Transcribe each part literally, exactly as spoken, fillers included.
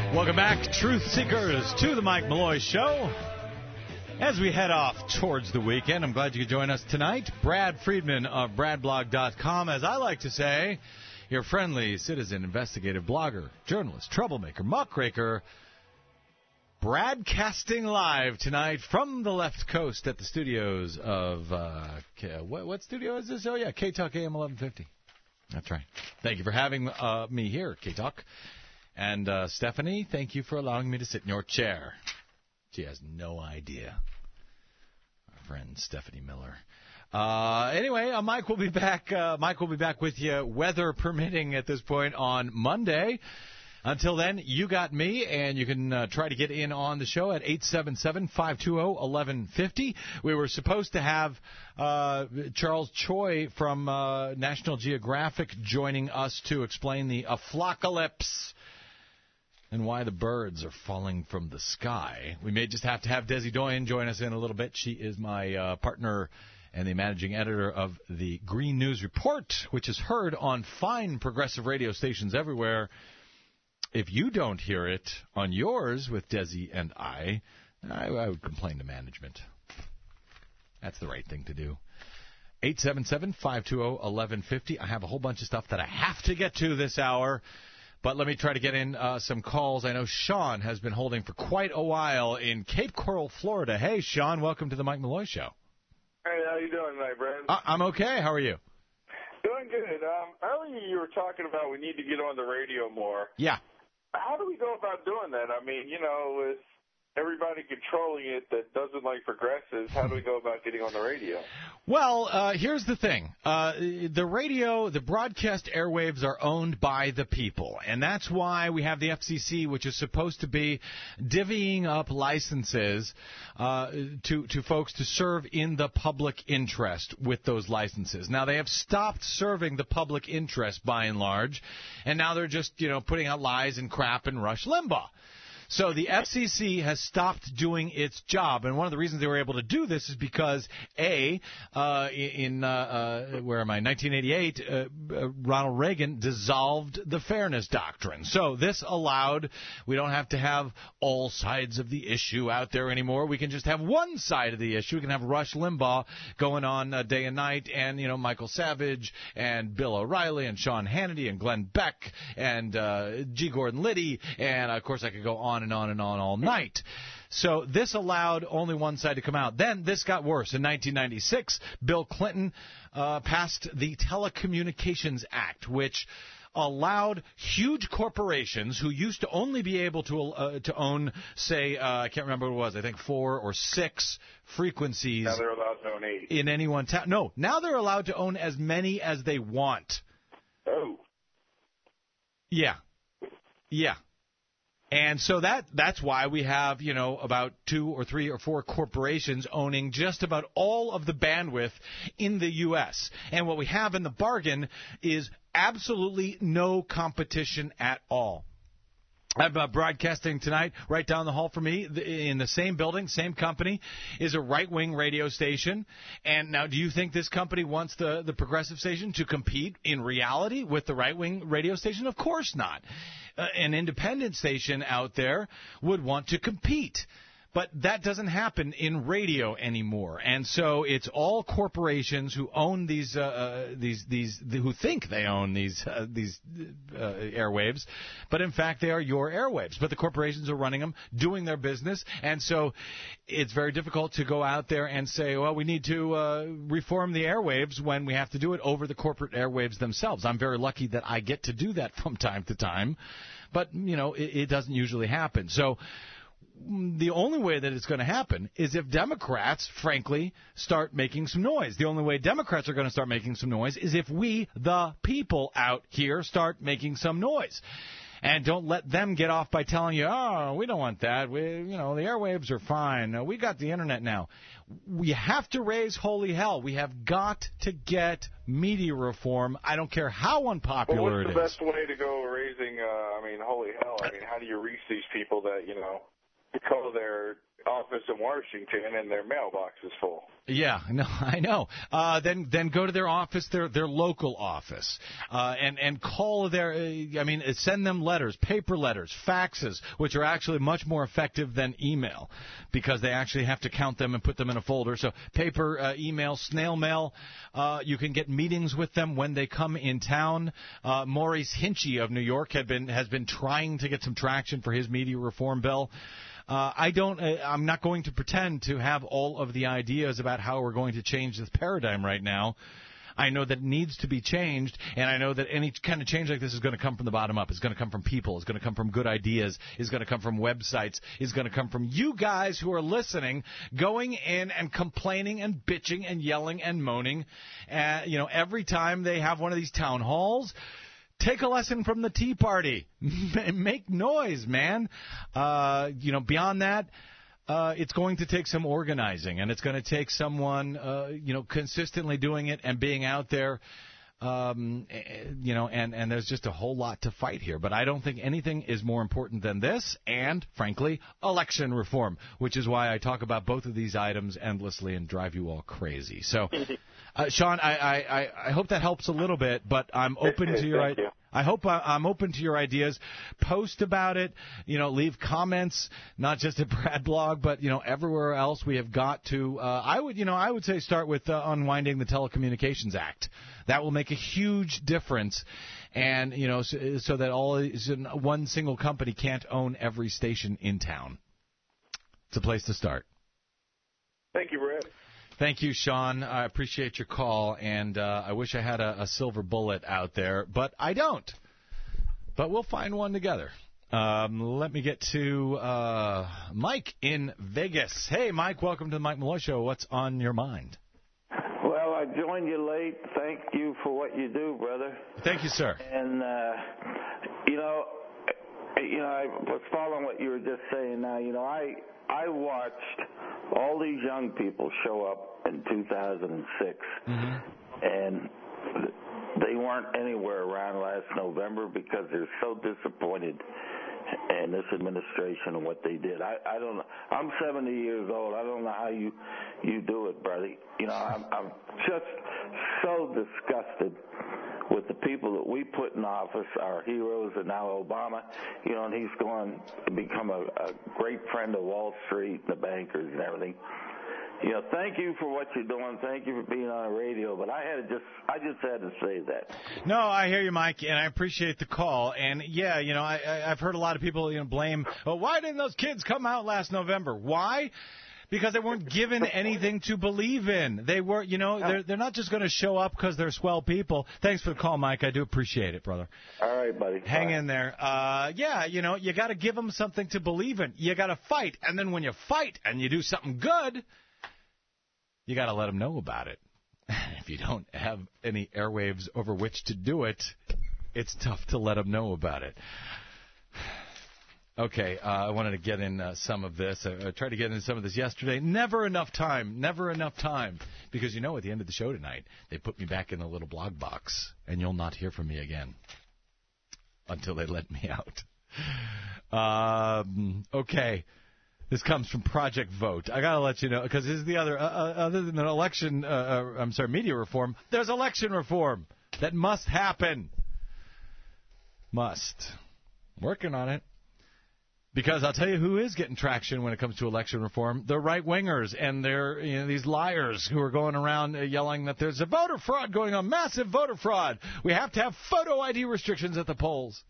Welcome back, Truth Seekers, to the Mike Malloy Show. As we head off towards the weekend, I'm glad you could join us tonight. Brad Friedman of brad blog dot com, as I like to say, your friendly citizen, investigative blogger, journalist, troublemaker, muckraker, broadcasting live tonight from the left coast at the studios of, uh, K- what, what studio is this? Oh, yeah, K-Talk A M eleven fifty. That's right. Thank you for having uh, me here, K-Talk. And uh, Stephanie, thank you for allowing me to sit in your chair. She has no idea. Our friend Stephanie Miller. Uh, anyway, uh, Mike will be back. Uh, Mike will be back with you, weather permitting, at this point on Monday. Until then, you got me, and you can uh, try to get in on the show at eight seven seven, five two zero, one one five zero. We were supposed to have uh, Charles Choi from uh, National Geographic joining us to explain the aflocalypse and why the birds are falling from the sky. We may just have to have Desi Doyen join us in a little bit. She is my uh, partner and the managing editor of the Green News Report, which is heard on fine progressive radio stations everywhere. If you don't hear it on yours with Desi and I, I, I would complain to management. That's the right thing to do. eight seven seven, five two zero, one one five zero. I have a whole bunch of stuff that I have to get to this hour. But let me try to get in uh, some calls. I know Sean has been holding for quite a while in Cape Coral, Florida. Hey, Sean, welcome to the Mike Malloy Show. Hey, how you doing tonight, Brad? Uh, I'm okay. How are you? Doing good. Um, earlier you were talking about we need to get on the radio more. Yeah. How do we go about doing that? I mean, you know, with everybody controlling it that doesn't like progressives, how do we go about getting on the radio? Well, uh, here's the thing. Uh, the radio, the broadcast airwaves are owned by the people, and that's why we have the F C C, which is supposed to be divvying up licenses uh, to, to folks to serve in the public interest with those licenses. Now, they have stopped serving the public interest by and large, and now they're just, you know, putting out lies and crap and Rush Limbaugh. So the F C C has stopped doing its job, and one of the reasons they were able to do this is because, A, uh, in, uh, uh, where am I, nineteen eighty-eight, uh, uh, Ronald Reagan dissolved the Fairness Doctrine. So this allowed, we don't have to have all sides of the issue out there anymore. We can just have one side of the issue. We can have Rush Limbaugh going on uh, day and night, and, you know, Michael Savage and Bill O'Reilly and Sean Hannity and Glenn Beck and uh, G. Gordon Liddy, and, of course, I could go on and on and on all night. So this allowed only one side to come out. Then this got worse. In nineteen ninety-six, Bill Clinton uh, passed the Telecommunications Act, which allowed huge corporations who used to only be able to uh, to own, say, uh, I can't remember what it was, I think four or six frequencies. Now they're allowed to own eight. In any one town. No, now they're allowed to own as many as they want. Oh. Yeah. Yeah. And so that that's why we have, you know, about two or three or four corporations owning just about all of the bandwidth in the U S. And what we have in the bargain is absolutely no competition at all. I'm uh, broadcasting tonight right down the hall from me in the same building, same company, is a right-wing radio station. And now do you think this company wants the, the progressive station to compete in reality with the right-wing radio station? Of course not. Uh, an independent station out there would want to compete. But that doesn't happen in radio anymore, and so it's all corporations who own these, uh, uh, these, these, the, who think they own these, uh, these uh, airwaves, but in fact they are your airwaves. But the corporations are running them, doing their business, and so it's very difficult to go out there and say, well, we need to uh, reform the airwaves when we have to do it over the corporate airwaves themselves. I'm very lucky that I get to do that from time to time, but you know it, it doesn't usually happen. So the only way that it's going to happen is if Democrats, frankly, start making some noise. The only way Democrats are going to start making some noise is if we, the people out here, start making some noise. And don't let them get off by telling you, oh, we don't want that. We, you know, the airwaves are fine. We got the Internet now. We have to raise holy hell. We have got to get media reform. I don't care how unpopular it is. Well, what's the best way to go raising, uh, I mean, holy hell? I mean, how do you reach these people that, you know, because they're office in Washington, and their mailbox is full. Yeah, no, I know. Uh, then, then go to their office, their their local office, uh, and and call their. Uh, I mean, send them letters, paper letters, faxes, which are actually much more effective than email, because they actually have to count them and put them in a folder. So paper, uh, email, snail mail. Uh, you can get meetings with them when they come in town. Uh, Maurice Hinchey of New York had been has been trying to get some traction for his media reform bill. Uh, I don't. Uh, I'm not going to pretend to have all of the ideas about how we're going to change this paradigm right now. I know that it needs to be changed, and I know that any kind of change like this is going to come from the bottom up. It's going to come from people. It's going to come from good ideas. It's going to come from websites. It's going to come from you guys who are listening, going in and complaining and bitching and yelling and moaning. Uh, you know, every time they have one of these town halls. Take a lesson from the Tea Party. Make noise, man. Uh, you know, beyond that, uh, it's going to take some organizing, and it's going to take someone, uh, you know, consistently doing it and being out there. Um, you know, and, and there's just a whole lot to fight here. But I don't think anything is more important than this and, frankly, election reform, which is why I talk about both of these items endlessly and drive you all crazy. So, uh, Sean, I, I, I hope that helps a little bit, but I'm open to your Thank you. I hope I, I'm open to your ideas. Post about it. You know, leave comments, not just at Brad Blog, but, you know, everywhere else. We have got to, uh, I would, you know, I would say start with uh, unwinding the Telecommunications Act. That will make a huge difference. And, you know, so, so that all so one single company can't own every station in town. It's a place to start. Thank you, Brad. Thank you, Sean. I appreciate your call, and uh, I wish I had a, a silver bullet out there, but I don't. But we'll find one together. Um, let me get to uh, Mike in Vegas. Hey, Mike, welcome to the Mike Malloy Show. What's on your mind? Well, I joined you late. Thank you for what you do, brother. Thank you, sir. And, uh, you know, you know, I was following what you were just saying now. You know, I I watched all these young people show up in two thousand six, mm-hmm. and they weren't anywhere around last November because they're so disappointed in this administration and what they did. I, I don't know. I'm seventy years old. I don't know how you you do it, brother. You know, I'm, I'm just so disgusted with the people that we put in office, our heroes, and now Obama, you know, and he's going to become a, a great friend of Wall Street and the bankers and everything. You know, thank you for what you're doing. Thank you for being on the radio. But I had to just, I just had to say that. No, I hear you, Mike, and I appreciate the call. And yeah, you know, I, I, I've heard a lot of people, you know, blame. Oh, why didn't those kids come out last November? Why? Because they weren't given anything to believe in. They were, you know, they're they're not just going to show up because they're swell people. Thanks for the call, Mike. I do appreciate it, brother. All right, buddy. Hang Bye. in there. Uh, yeah, you know, you got to give them something to believe in. You got to fight, and then when you fight and you do something good, you got to let them know about it. If you don't have any airwaves over which to do it, it's tough to let them know about it. Okay, uh, I wanted to get in uh, some of this. I, I tried to get in some of this yesterday. Never enough time. Never enough time. Because, you know, at the end of the show tonight, they put me back in the little blog box, and you'll not hear from me again until they let me out. Um, okay. This comes from Project Vote. I got to let you know, because this is the other, uh, other than an election, uh, uh, I'm sorry, media reform, there's election reform that must happen. Must. Working on it. Because I'll tell you who is getting traction when it comes to election reform: the right-wingers and they're, you know, these liars who are going around yelling that there's a voter fraud going on, massive voter fraud. We have to have photo I D restrictions at the polls.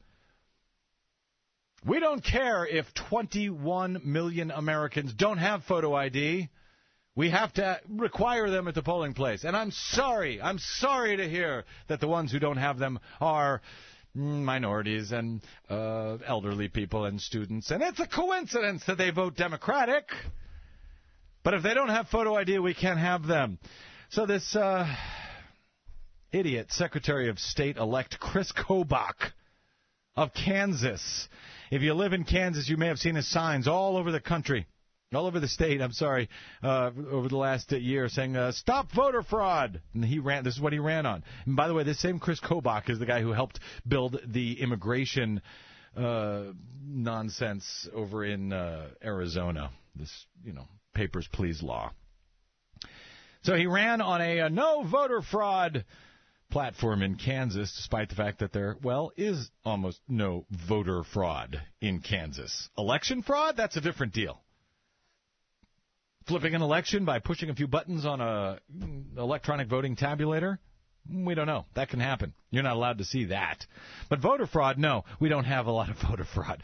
We don't care if twenty-one million Americans don't have photo I D. We have to require them at the polling place. And I'm sorry, I'm sorry to hear that the ones who don't have them are minorities and uh, elderly people and students. And it's a coincidence that they vote Democratic. But if they don't have photo I D, we can't have them. So this uh, idiot Secretary of State-elect Chris Kobach of Kansas. If you live in Kansas, you may have seen his signs all over the country, all over the state, I'm sorry, uh, over the last uh, year saying, uh, stop voter fraud. And he ran. This is what he ran on. And by the way, this same Chris Kobach is the guy who helped build the immigration uh, nonsense over in uh, Arizona. this, you know, Papers, Please law. So he ran on a, a no voter fraud platform in Kansas, despite the fact that there, well, is almost no voter fraud in Kansas. Election fraud? That's a different deal. Flipping an election by pushing a few buttons on a electronic voting tabulator? We don't know. That can happen. You're not allowed to see that. But voter fraud, no, we don't have a lot of voter fraud.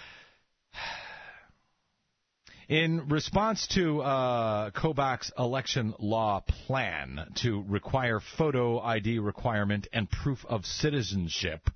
In response to uh, Kobach's election law plan to require photo I D requirement and proof of citizenship,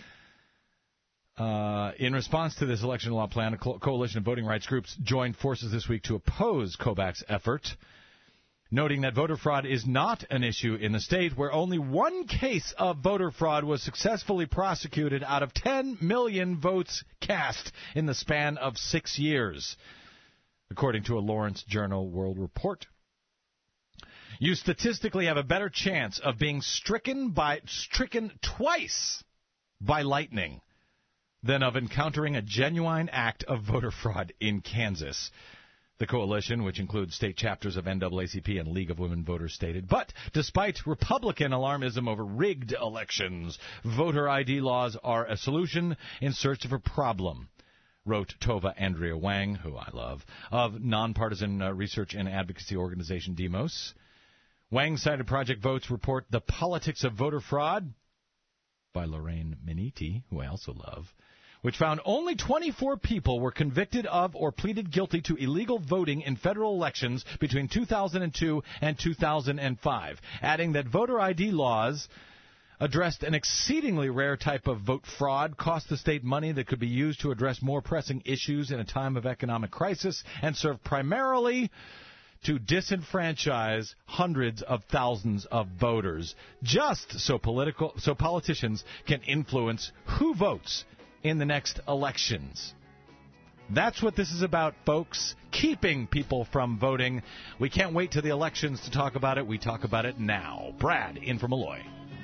uh, in response to this election law plan, a co- coalition of voting rights groups joined forces this week to oppose Kobach's effort, noting that voter fraud is not an issue in the state where only one case of voter fraud was successfully prosecuted out of ten million votes cast in the span of six years. According to a Lawrence Journal World Report. You statistically have a better chance of being stricken by stricken twice by lightning than of encountering a genuine act of voter fraud in Kansas. The coalition, which includes state chapters of N double A C P and League of Women Voters, stated. But despite Republican alarmism over rigged elections, voter I D laws are a solution in search of a problem, wrote Tova Andrea Wang, who I love, of nonpartisan uh, research and advocacy organization Demos. Wang cited Project Vote's report, The Politics of Voter Fraud, by Lorraine Miniti, who I also love, which found only twenty-four people were convicted of or pleaded guilty to illegal voting in federal elections between two thousand two and two thousand five, adding that voter I D laws addressed an exceedingly rare type of vote fraud, cost the state money that could be used to address more pressing issues in a time of economic crisis, and served primarily to disenfranchise hundreds of thousands of voters, just so political, so politicians can influence who votes in the next elections. That's what this is about, folks, keeping people from voting. We can't wait till the elections to talk about it. We talk about it now. Brad, in from Malloy.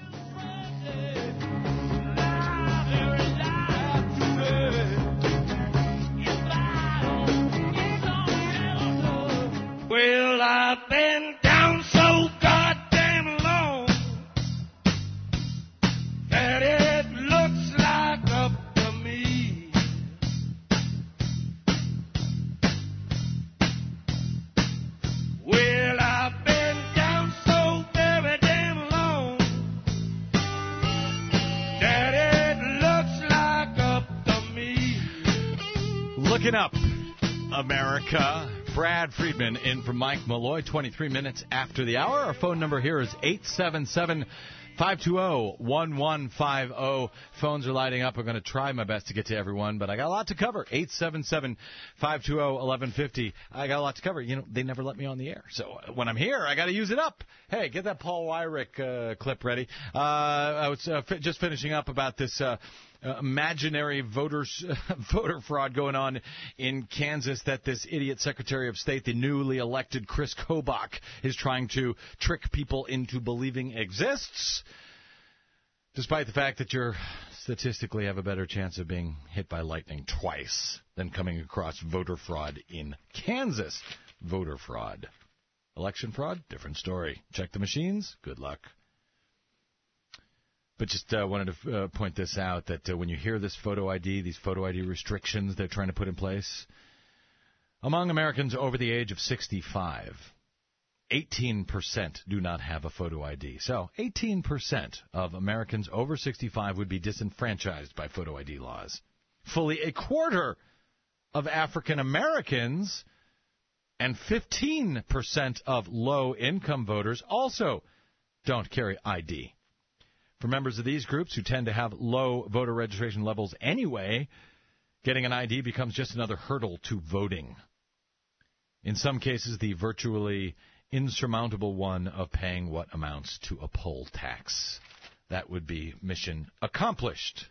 Well, I've been down so goddamn long that it looks like up to me. Well, I've been down so very damn long that it looks like up to me. Looking up, America. Brad Friedman in from Mike Malloy, twenty-three minutes after the hour. Our phone number here is eight seven seven, five two zero, one one five zero. Phones are lighting up. I'm going to try my best to get to everyone, but I got a lot to cover. eight seven seven, five two zero, one one five zero. I got a lot to cover. You know, they never let me on the air. So when I'm here, I got to use it up. Hey, get that Paul Weyrich uh, clip ready. Uh, I was uh, fi- just finishing up about this uh, Uh, imaginary voters, voter fraud going on in Kansas that this idiot Secretary of State, the newly elected Chris Kobach, is trying to trick people into believing exists, despite the fact that you statistically have a better chance of being hit by lightning twice than coming across voter fraud in Kansas. Voter fraud. Election fraud, different story. Check the machines, good luck. But just uh, wanted to uh, point this out, that uh, when you hear this photo I D, these photo I D restrictions they're trying to put in place, among Americans over the age of sixty-five, eighteen percent do not have a photo I D. So eighteen percent of Americans over sixty-five would be disenfranchised by photo I D laws. Fully a quarter of African Americans and fifteen percent of low-income voters also don't carry I D. For members of these groups who tend to have low voter registration levels anyway, getting an I D becomes just another hurdle to voting. In some cases, the virtually insurmountable one of paying what amounts to a poll tax. That would be mission accomplished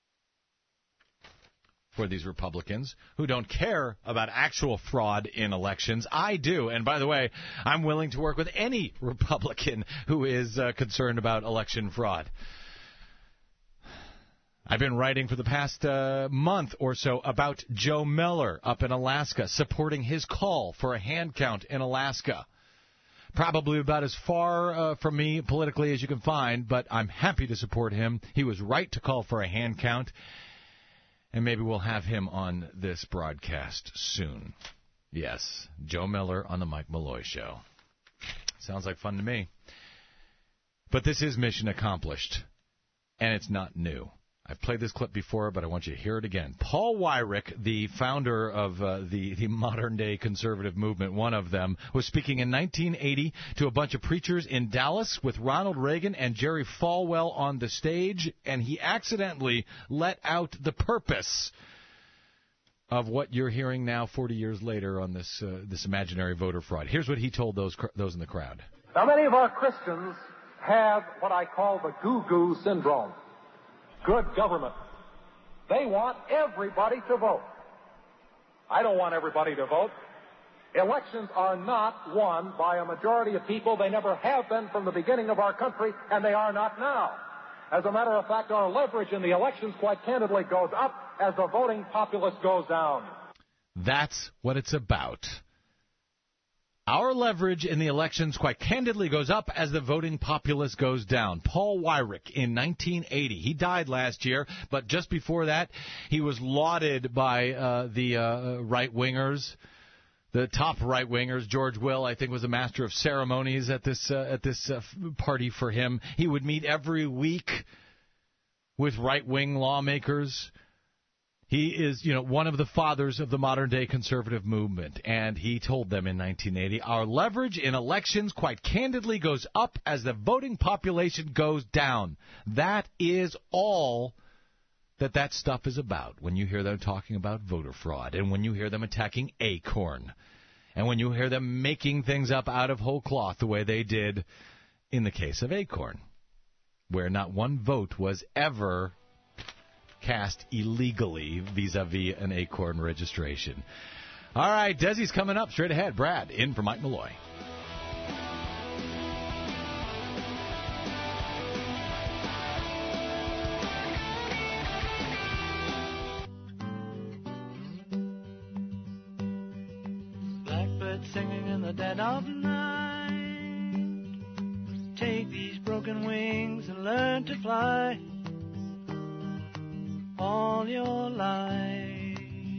for these Republicans who don't care about actual fraud in elections. I do. And by the way, I'm willing to work with any Republican who is uh, concerned about election fraud. I've been writing for the past uh, month or so about Joe Miller up in Alaska, supporting his call for a hand count in Alaska. Probably about as far uh, from me politically as you can find, but I'm happy to support him. He was right to call for a hand count, and maybe we'll have him on this broadcast soon. Yes, Joe Miller on the Mike Malloy Show. Sounds like fun to me. But this is mission accomplished, and it's not new. I've played this clip before, but I want you to hear it again. Paul Weyrich, the founder of uh, the, the modern-day conservative movement, one of them, was speaking in nineteen eighty to a bunch of preachers in Dallas with Ronald Reagan and Jerry Falwell on the stage, and he accidentally let out the purpose of what you're hearing now forty years later on this uh, this imaginary voter fraud. Here's what he told those cr- those in the crowd. Now, many of our Christians have what I call the goo-goo syndrome. Good government. They want everybody to vote. I don't want everybody to vote. Elections are not won by a majority of people. They never have been from the beginning of our country, and they are not now. As a matter of fact, our leverage in the elections quite candidly goes up as the voting populace goes down. That's what it's about. Our leverage in the elections quite candidly goes up as the voting populace goes down. Paul Weyrich in nineteen eighty. He died last year, but just before that, he was lauded by uh, the uh, right-wingers, the top right-wingers. George Will, I think, was a master of ceremonies at this uh, at this uh, party for him. He would meet every week with right-wing lawmakers. He is, you know, one of the fathers of the modern-day conservative movement, and he told them in nineteen eighty, our leverage in elections quite candidly goes up as the voting population goes down. That is all that that stuff is about when you hear them talking about voter fraud, and when you hear them attacking Acorn, and when you hear them making things up out of whole cloth the way they did in the case of Acorn, where not one vote was ever cast illegally vis-a-vis an Acorn registration. All right, Desi's coming up straight ahead. Brad, in for Mike Malloy. Blackbird singing in the dead of night. Take these broken wings and learn to fly. All your life,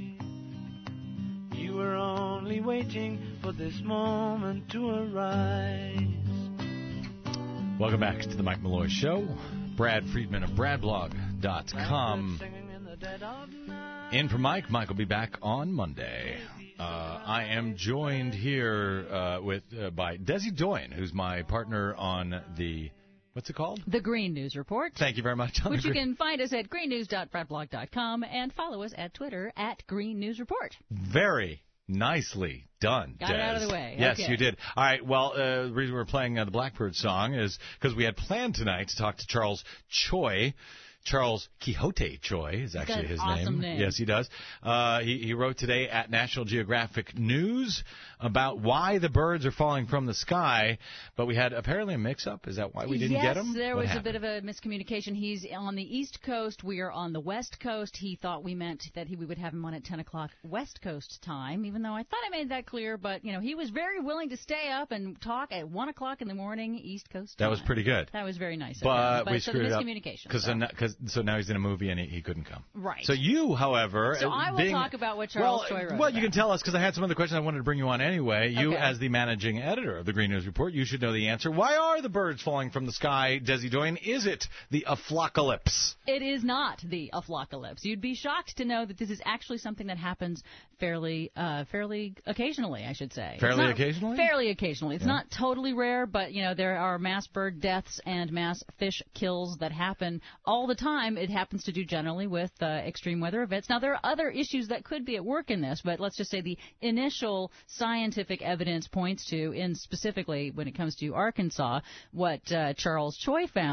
you were only waiting for this moment to arise. Welcome back to the Mike Malloy Show. Brad Friedman of brad blog dot com. In for Mike. Mike will be back on Monday. Uh, I am joined here uh, with uh, by Desi Doyen, who's my partner on the... What's it called? The Green News Report. Thank you very much. Which you can find us at green news dot brad blog dot com and follow us at Twitter at Green News Report. Very nicely done, Got Des. it out of the way. Yes, okay. you did. All right, well, uh, the reason we're playing uh, the Blackbird song is because we had planned tonight to talk to Charles Choi. Charles Quixote Choi is actually his awesome name. name. Yes, he does. Uh, he, he wrote today at National Geographic News about why the birds are falling from the sky, but we had apparently a mix-up. Is that why we didn't yes, get them? Yes, there what was happened? a bit of a miscommunication. He's on the East Coast. We are on the West Coast. He thought we meant that he, we would have him on at ten o'clock West Coast time, even though I thought I made that clear. But, you know, he was very willing to stay up and talk at one o'clock in the morning East Coast time. That was pretty good. That was very nice. But, but we so screwed the up. miscommunication. Cause so. So, cause, so now he's in a movie and he, he couldn't come. Right. So you, however... So I will being, talk about what Charles well, Choi wrote Well, about. you can tell us, because I had some other questions I wanted to bring you on anyway. You, Okay. as the managing editor of the Green News Report, you should know the answer. Why are the birds falling from the sky, Desi Doyen? Is it the aflocalypse? It is not the aflocalypse. You'd be shocked to know that this is actually something that happens fairly uh, fairly occasionally, I should say. Fairly It's not- occasionally? Fairly occasionally. It's Yeah. not totally rare, but, you know, there are mass bird deaths and mass fish kills that happen all the time. It happens to do generally with uh, extreme weather events. Now, there are other issues that could be at work in this, but let's just say the initial scientific evidence points to, in specifically when it comes to Arkansas, what uh, Charles Choi found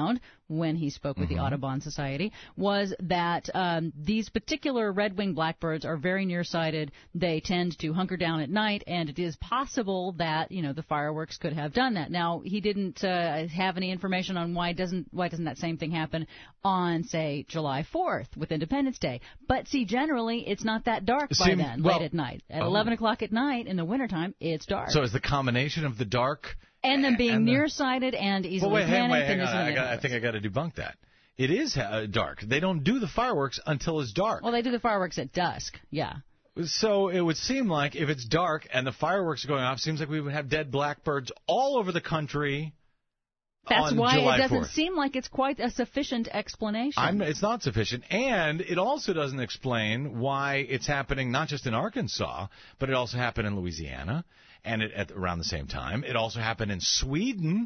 when he spoke with Mm-hmm. the Audubon Society, was that um, these particular red-winged blackbirds are very nearsighted. They tend to hunker down at night, and it is possible that, you know, the fireworks could have done that. Now, he didn't uh, have any information on why doesn't why doesn't that same thing happen on, say, July fourth with Independence Day. But, see, generally, it's not that dark by Seem, then, well, late at night. At oh. eleven o'clock at night in the wintertime, it's dark. So it's the combination of the dark and then being and the, nearsighted and easily well, wait, panicked. hang, wait, hang and on. I, got, I think I got to debunk that. It is uh, dark. They don't do the fireworks until it's dark. Well, they do the fireworks at dusk, yeah. So it would seem like if it's dark and the fireworks are going off, it seems like we would have dead blackbirds all over the country. That's on why July it doesn't fourth. seem like it's quite a sufficient explanation. I'm, it's not sufficient, and it also doesn't explain why it's happening not just in Arkansas, but it also happened in Louisiana, and it, at around the same time. It also happened in Sweden.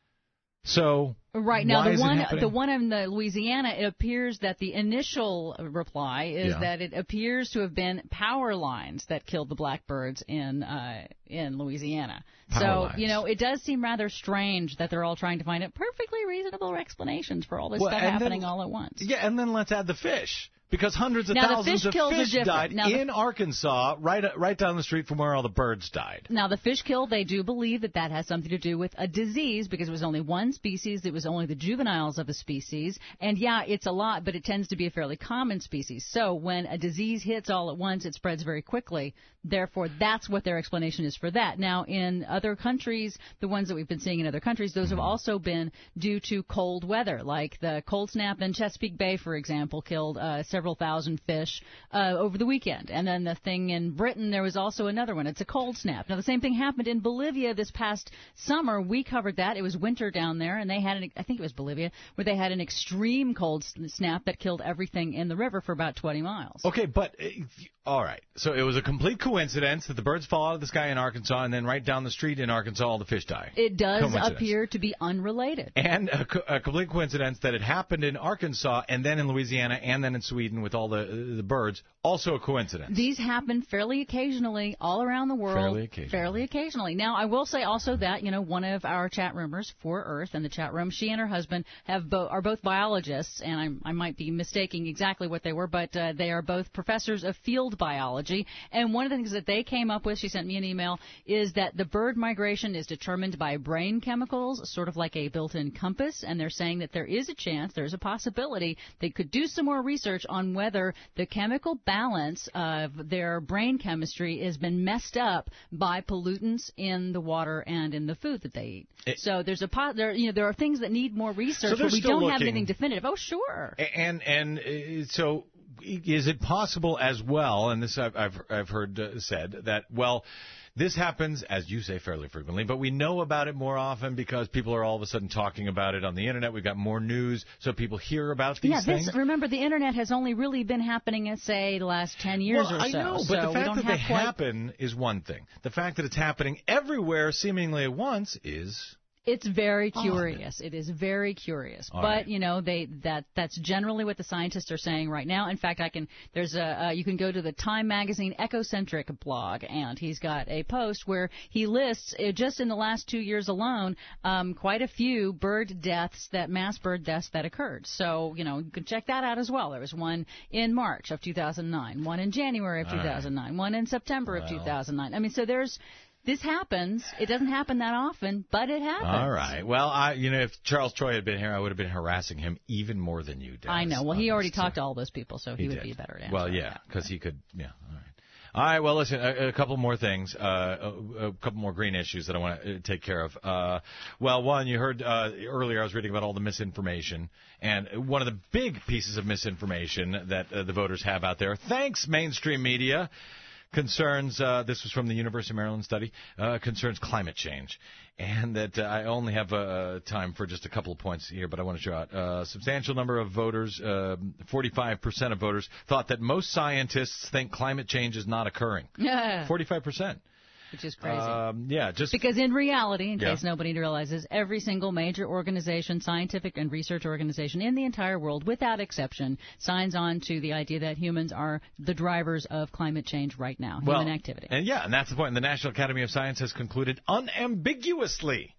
So right now, why the is it one happening? the one in the Louisiana, it appears that the initial reply is Yeah. that it appears to have been power lines that killed the blackbirds in uh, in Louisiana. Power so lines. you know, it does seem rather strange that they're all trying to find perfectly reasonable explanations for all this Well, stuff and happening then- all at once. Yeah, and then let's add the fish. Because hundreds of Now, the thousands fish of kills are fish different. died Now, the- in Arkansas, right right down the street from where all the birds died. Now, the fish kill, they do believe that that has something to do with a disease because it was only one species. It was only the juveniles of a species. And, yeah, it's a lot, but it tends to be a fairly common species. So when a disease hits all at once, it spreads very quickly. Therefore, that's what their explanation is for that. Now, in other countries, the ones that we've been seeing in other countries, those have also been due to cold weather, like the cold snap in Chesapeake Bay, for example, killed uh, several thousand fish uh, over the weekend. And then the thing in Britain, there was also another one. It's a cold snap. Now, the same thing happened in Bolivia this past summer. We covered that. It was winter down there, and they had, an, I think it was Bolivia, where they had an extreme cold snap that killed everything in the river for about twenty miles. Okay, but, uh, all right. So it was a complete coincidence that the birds fall out of the sky in Arkansas, and then right down the street in Arkansas, all the fish die. It does Coincidence. appear to be unrelated. And a, co- a complete coincidence that it happened in Arkansas, and then in Louisiana, and then in Sweden with all the the birds. Also a coincidence. These happen fairly occasionally all around the world. Fairly occasionally. Fairly occasionally. Now, I will say also that, you know, one of our chat roomers for Earth in the chat room, she and her husband have bo- are both biologists, and I, I might be mistaking exactly what they were, but uh, they are both professors of field biology. And one of the things that they came up with, she sent me an email, is that the bird migration is determined by brain chemicals, sort of like a built-in compass, and they're saying that there is a chance, there's a possibility they could do some more research on whether the chemical balance of their brain chemistry has been messed up by pollutants in the water and in the food that they eat. It, so there's a po- there you know there are things that need more research, so but we still don't have looking, anything definitive. Oh, sure. And and uh, so is it possible as well? And this I've I've, I've heard uh, said that well. This happens, as you say, fairly frequently, but we know about it more often because people are all of a sudden talking about it on the Internet. We've got more news, so people hear about these yeah, things. This, remember, the Internet has only really been happening in, say, the last ten years well, or so. I know, but so the we fact don't that have they quite... happen is one thing. The fact that it's happening everywhere seemingly at once is... It's very Odd. curious. It is very curious. All but right. you know, they that that's generally what the scientists are saying right now. In fact, I can there's a uh, you can go to the Time Magazine Ecocentric blog, and he's got a post where he lists uh, just in the last two years alone um, quite a few bird deaths, that mass bird deaths that occurred. So you know, you can check that out as well. There was one in March of two thousand nine, one in January of All two thousand nine, right. one in September well. of two thousand nine. I mean, so there's. This happens. It doesn't happen that often, but it happens. All right. Well, I, you know, if Charles Troy had been here, I would have been harassing him even more than you did. I know. Well, he already talked to all those people, so he, he would did. be a better answer. Well, yeah, because he could. Yeah. All right. All right. Well, listen. A, a couple more things. Uh, a, a couple more green issues that I want to take care of. Uh, well, one, you heard uh, earlier. I was reading about all the misinformation, and one of the big pieces of misinformation that uh, the voters have out there. Thanks, mainstream media. Concerns, uh, this was from the University of Maryland study, uh, concerns climate change. And that uh, I only have uh, time for just a couple of points here, but I want to show out. A uh, substantial number of voters, uh, forty-five percent of voters, thought that most scientists think climate change is not occurring. Yeah. forty-five percent. Which is crazy. Um, yeah, just because in reality, in yeah. case nobody realizes, every single major organization, scientific and research organization in the entire world, without exception, signs on to the idea that humans are the drivers of climate change right now, well, human activity. And yeah, and that's the point. And the National Academy of Science has concluded unambiguously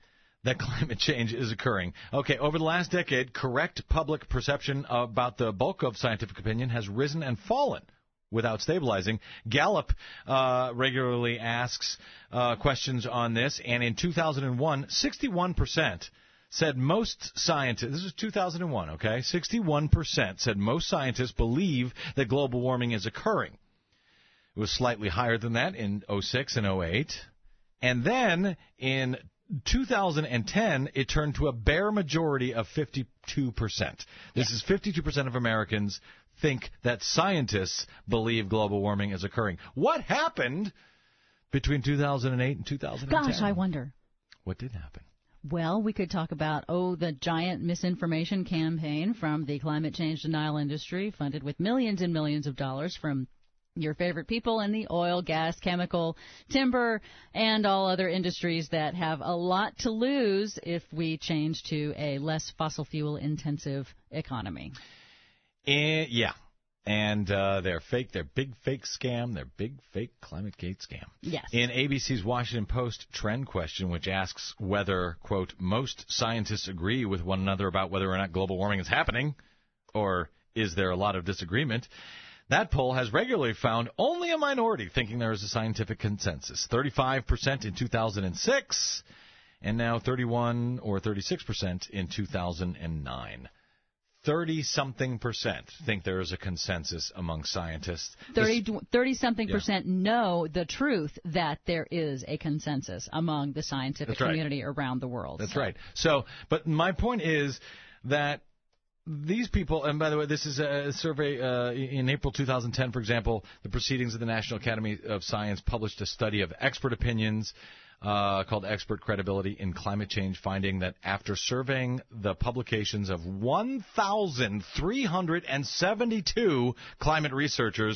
that climate change is occurring. Okay, over the last decade, correct public perception about the bulk of scientific opinion has risen and fallen without stabilizing. Gallup uh, regularly asks uh, questions on this, and in two thousand one, sixty-one percent said most scientists, this is two thousand one, okay, sixty-one percent said most scientists believe that global warming is occurring. It was slightly higher than that in oh six and oh eight. And then in two thousand ten, it turned to a bare majority of fifty-two percent. This yeah. is fifty-two percent of Americans think that scientists believe global warming is occurring. What happened between two thousand eight and two thousand ten? Gosh, I wonder. What did happen? Well, we could talk about, oh, the giant misinformation campaign from the climate change denial industry, funded with millions and millions of dollars from your favorite people in the oil, gas, chemical, timber, and all other industries that have a lot to lose if we change to a less fossil fuel intensive economy. And, yeah. And uh, their fake, their big fake scam, their big fake ClimateGate scam. Yes. In A B C's Washington Post trend question, which asks whether, quote, most scientists agree with one another about whether or not global warming is happening, or is there a lot of disagreement, that poll has regularly found only a minority thinking there is a scientific consensus. thirty-five percent in two thousand six, and now thirty-one or thirty-six percent in two thousand nine. thirty-something percent think there is a consensus among scientists. thirty-something yeah. percent know the truth that there is a consensus among the scientific That's community right. around the world. That's so. right. So, but my point is that these people, and by the way, this is a survey uh, in April two thousand ten, for example, the Proceedings of the National Academy of Science published a study of expert opinions uh, called Expert Credibility in Climate Change, finding that after surveying the publications of one thousand three hundred seventy-two climate researchers,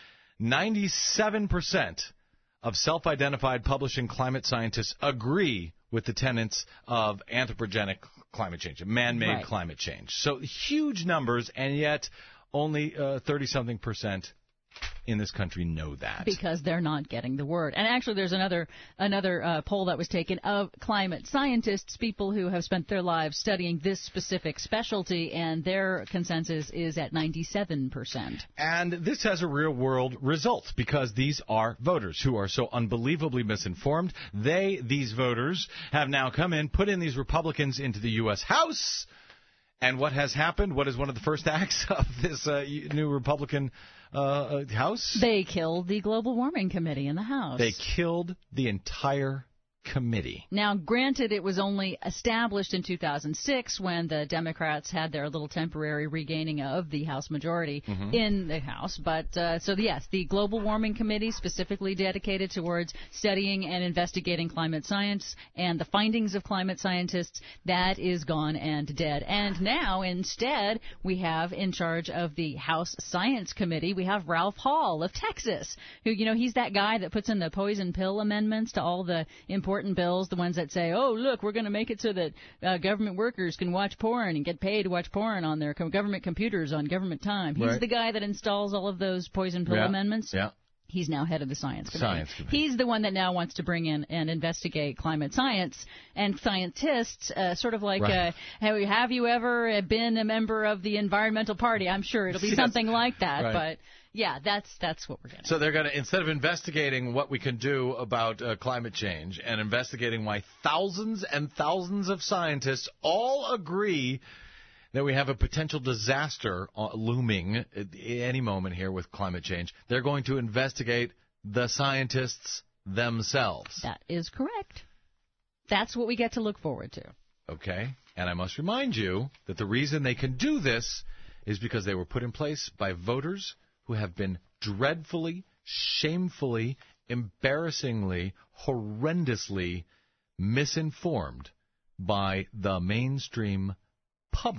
ninety-seven percent of self-identified publishing climate scientists agree with the tenets of anthropogenic climate change, man-made right. climate change. So huge numbers, and yet only uh, thirty-something percent in this country know that. Because they're not getting the word. And actually there's another another uh, poll that was taken of climate scientists, people who have spent their lives studying this specific specialty, and their consensus is at ninety-seven percent. And this has a real-world result, because these are voters who are so unbelievably misinformed. They, these voters, have now come in, put in these Republicans into the U S House. And what has happened? What is one of the first acts of this uh, new Republican uh, House? They killed the Global Warming Committee in the House. They killed the entire committee. Now, granted, it was only established in two thousand six when the Democrats had their little temporary regaining of the House majority mm-hmm. in the House. But, uh, so yes, the Global Warming Committee, specifically dedicated towards studying and investigating climate science and the findings of climate scientists, that is gone and dead. And now, instead, we have in charge of the House Science Committee, we have Ralph Hall of Texas, who, you know, he's that guy that puts in the poison pill amendments to all the important Important bills, the ones that say, oh, look, we're going to make it so that uh, government workers can watch porn and get paid to watch porn on their com- government computers on government time. He's right. the guy that installs all of those poison pill yeah. amendments. Yeah. He's now head of the Science Committee. Science Committee. He's the one that now wants to bring in and investigate climate science. And scientists, uh, sort of like, right. uh, have, have you ever been a member of the Environmental Party? I'm sure it'll be yes. something like that, right. but... Yeah, that's that's what we're getting. So they're going to, instead of investigating what we can do about uh, climate change and investigating why thousands and thousands of scientists all agree that we have a potential disaster uh, looming at any moment here with climate change, they're going to investigate the scientists themselves. That is correct. That's what we get to look forward to. Okay. And I must remind you that the reason they can do this is because they were put in place by voters who have been dreadfully, shamefully, embarrassingly, horrendously misinformed by the mainstream public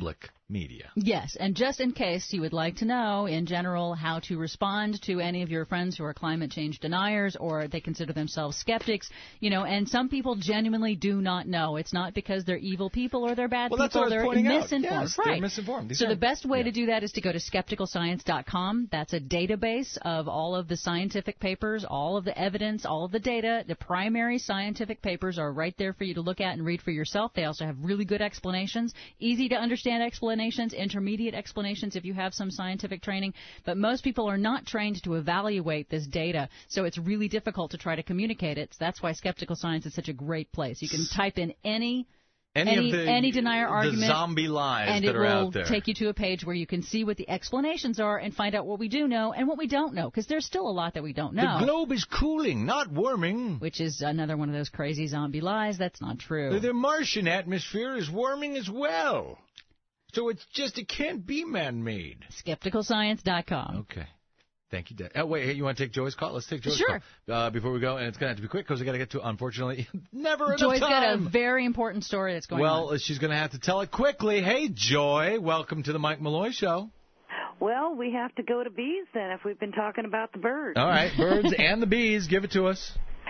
media. Yes, and just in case you would like to know, in general, how to respond to any of your friends who are climate change deniers or they consider themselves skeptics, you know, and some people genuinely do not know. It's not because they're evil people or they're bad well, that's people. what I was they're pointing misinformed. Out. Yes, right. They're misinformed. These so are, the best way yeah. to do that is to go to skeptical science dot com. That's a database of all of the scientific papers, all of the evidence, all of the data. The primary scientific papers are right there for you to look at and read for yourself. They also have really good explanations, easy to understand explanations, intermediate explanations if you have some scientific training, but most people are not trained to evaluate this data, so it's really difficult to try to communicate it. So that's why Skeptical Science is such a great place. You can type in any Any, any, of the, any denier the argument, zombie lies and that it are will out there. take you to a page where you can see what the explanations are and find out what we do know and what we don't know, because there's still a lot that we don't know. The globe is cooling, not warming. Which is another one of those crazy zombie lies. That's not true. The Martian atmosphere is warming as well. So it's just, it can't be man-made. Skeptical Science dot com. Okay. Thank you, Dad. Oh, wait, hey, you want to take Joy's call? Let's take Joy's sure. call uh, before we go, and it's going to have to be quick because we got to get to, unfortunately, never enough Joy's time. got a very important story that's going well, on. Well, she's going to have to tell it quickly. Hey, Joy, welcome to the Mike Malloy Show. Well, we have to go to bees then if we've been talking about the birds. All right, birds and the bees, give it to us.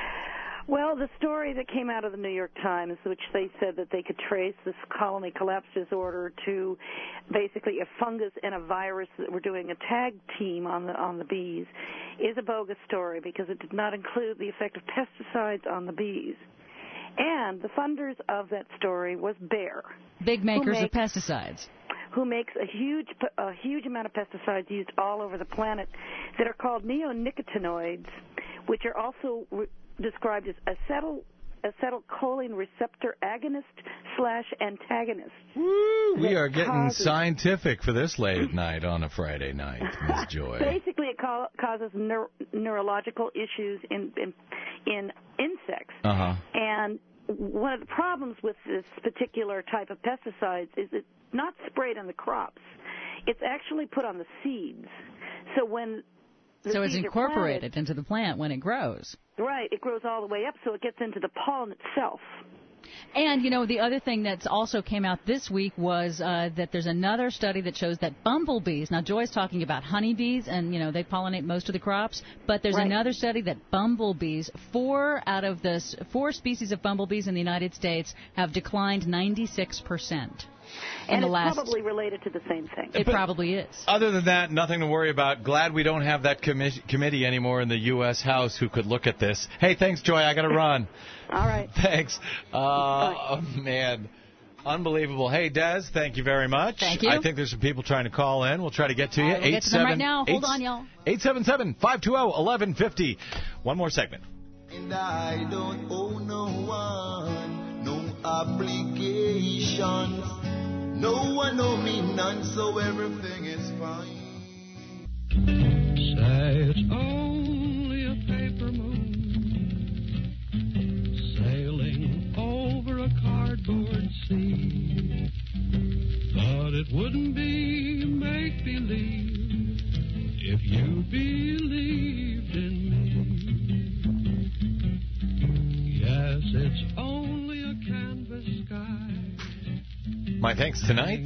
Well, the story that came out of the New York Times, which they said that they could trace this colony collapse disorder to basically a fungus and a virus that were doing a tag team on the on the bees, is a bogus story because it did not include the effect of pesticides on the bees. And the funders of that story was Bayer. Big makers makes, of pesticides. Who makes a huge a huge amount of pesticides used all over the planet that are called neonicotinoids, which are also re- described as acetyl acetylcholine receptor agonist slash antagonist. Woo, we are getting causes, scientific for this late at night on a Friday night, Miss Joy. Basically, it co- causes neuro- neurological issues in in, in insects. Uh-huh. And one of the problems with this particular type of pesticides is it's not sprayed on the crops. It's actually put on the seeds. So when the So it's seeds incorporated planted, into the plant when it grows. Right, it grows all the way up, so it gets into the pollen itself. And, you know, the other thing that's also came out this week was uh, that there's another study that shows that bumblebees, now Joy's talking about honeybees, and, you know, they pollinate most of the crops, but there's right. another study that bumblebees, four out of the four species of bumblebees in the United States have declined ninety-six percent. In And the it's last, probably related to the same thing. It But probably is. Other than that, nothing to worry about. Glad we don't have that commi- committee anymore in the U S House who could look at this. Hey, thanks, Joy. I got to run. All right. Thanks. Uh, oh, man. Unbelievable. Hey, Des, thank you very much. Thank you. I think there's some people trying to call in. We'll try to get to All you. right, we'll get to them right now. Hold on, y'all. eight seven seven, five two zero, one one five zero. One more segment. And I don't owe no one, no obligations. No one owe me none, so everything is fine. Say it's only a paper moon sailing over a cardboard sea, but it wouldn't be make-believe if you believed in me. Yes, it's only a canvas sky. My thanks tonight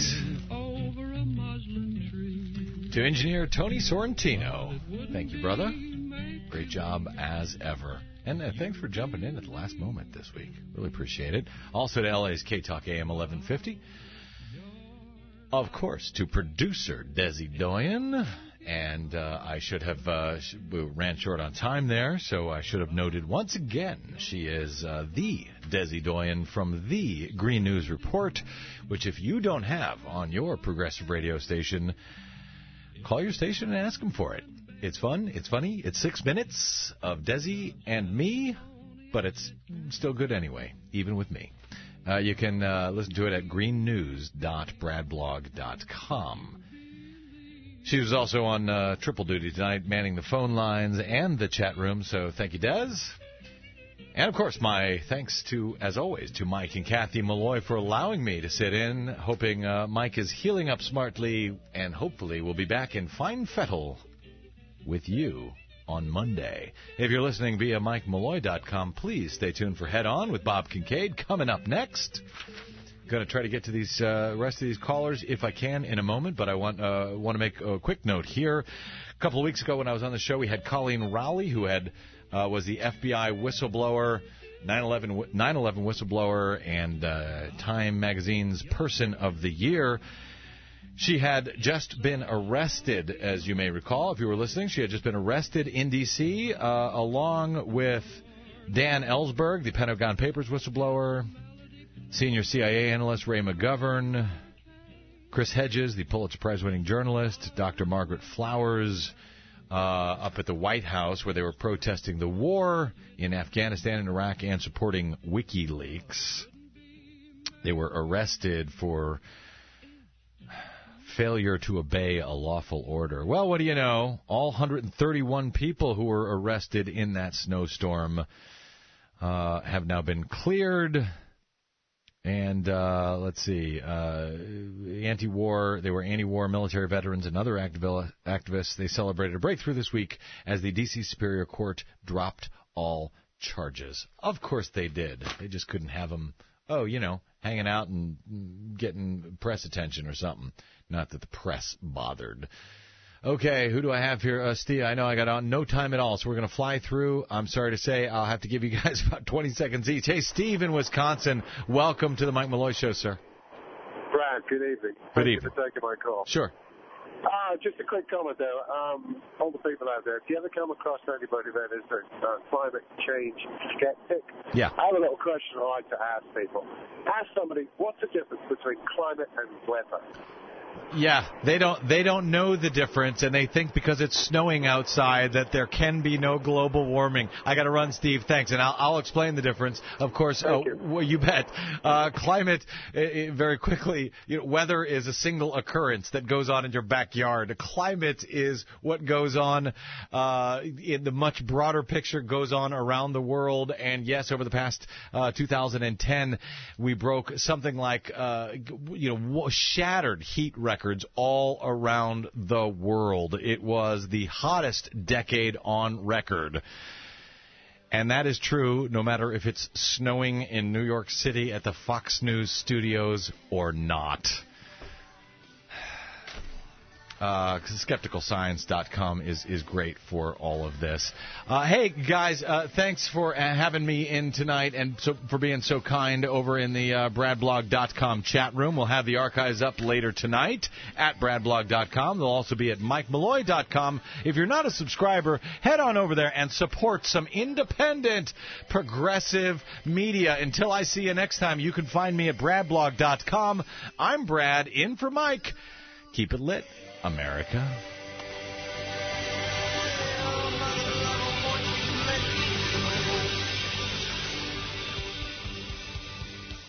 to engineer Tony Sorrentino. Thank you, brother. Great job as ever. And uh, thanks for jumping in at the last moment this week. Really appreciate it. Also to L A's K-Talk A M eleven fifty. Of course, to producer Desi Doyen. And uh, I should have, uh, sh- we ran short on time there, so I should have noted once again, she is uh, the Desi Doyen from the Green News Report, which if you don't have on your progressive radio station, call your station and ask them for it. It's fun, it's funny, it's six minutes of Desi and me, but it's still good anyway, even with me. Uh, you can uh, listen to it at green news dot brad blog dot com. She was also on uh, triple duty tonight, manning the phone lines and the chat room, so thank you, Des. And, of course, my thanks to, as always, to Mike and Kathy Malloy for allowing me to sit in, hoping uh, Mike is healing up smartly and hopefully will be back in fine fettle with you on Monday. If you're listening via mike malloy dot com, please stay tuned for Head On with Bob Kincaid. Coming up next, Going to try to get to these uh, rest of these callers if I can in a moment, but I want uh, want to make a quick note here. A couple of weeks ago when I was on the show, we had Colleen Rowley, who had uh, was the F B I whistleblower, nine eleven whistleblower, and uh, Time Magazine's Person of the Year. She had just been arrested, as you may recall, if you were listening. She had just been arrested in D C uh, along with Dan Ellsberg, the Pentagon Papers whistleblower, senior C I A analyst Ray McGovern, Chris Hedges, the Pulitzer Prize-winning journalist, Doctor Margaret Flowers, uh, up at the White House where they were protesting the war in Afghanistan and Iraq and supporting WikiLeaks. They were arrested for failure to obey a lawful order. Well, what do you know? All one hundred thirty-one people who were arrested in that snowstorm uh, have now been cleared. And uh, let's see, uh, anti-war, they were anti-war military veterans and other activi- activists. They celebrated a breakthrough this week as the D C Superior Court dropped all charges. Of course they did. They just couldn't have them, oh, you know, hanging out and getting press attention or something. Not that the press bothered. Okay, who do I have here? Uh, Steve, I know I got on no time at all, so we're going to fly through. I'm sorry to say I'll have to give you guys about twenty seconds each. Hey, Steve in Wisconsin, welcome to the Mike Malloy Show, sir. Brad, good evening. Good Thank evening. you for taking my call. Sure. Uh, just a quick comment, though. Um, all the people out there, if you ever come across anybody that is a uh, climate change skeptic, yeah. I have a little question I like to ask people. Ask somebody, what's the difference between climate and weather? Yeah, they don't they don't know the difference, and they think because it's snowing outside that there can be no global warming. I got to run, Steve. Thanks, and I'll, I'll explain the difference. Of course, oh, you. Well, you bet. Uh, climate, uh, very quickly, you know, weather is a single occurrence that goes on in your backyard. Climate is what goes on uh, in the much broader picture, goes on around the world. And yes, over the past uh, two thousand ten, we broke something like uh, you know shattered heat records all around the world. It was the hottest decade on record. And that is true no matter if it's snowing in New York City at the Fox News studios or not. Uh, skeptical science dot com is, is great for all of this. Uh, hey, guys, uh, thanks for uh, having me in tonight and so, for being so kind over in the uh, brad blog dot com chat room. We'll have the archives up later tonight at brad blog dot com. They'll also be at mike malloy dot com. If you're not a subscriber, head on over there and support some independent, progressive media. Until I see you next time, you can find me at brad blog dot com. I'm Brad, in for Mike. Keep it lit, America.